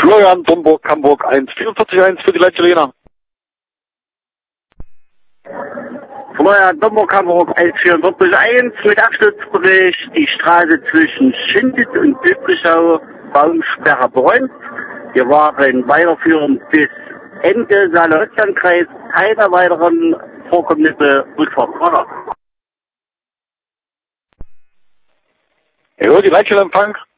Florian, Domburg, Hamburg 144.1 für die Leitstelle. Florian, Domburg, Hamburg 144.1 mit Absturzbericht. Die Straße zwischen Schindit und Böblichau, Baumsperre beräumt. Wir waren weiterführend bis Ende Saale-Holzlandkreis. Keine weiteren Vorkommnisse Rückfahrt. Ja, die Leitstelle Empfang.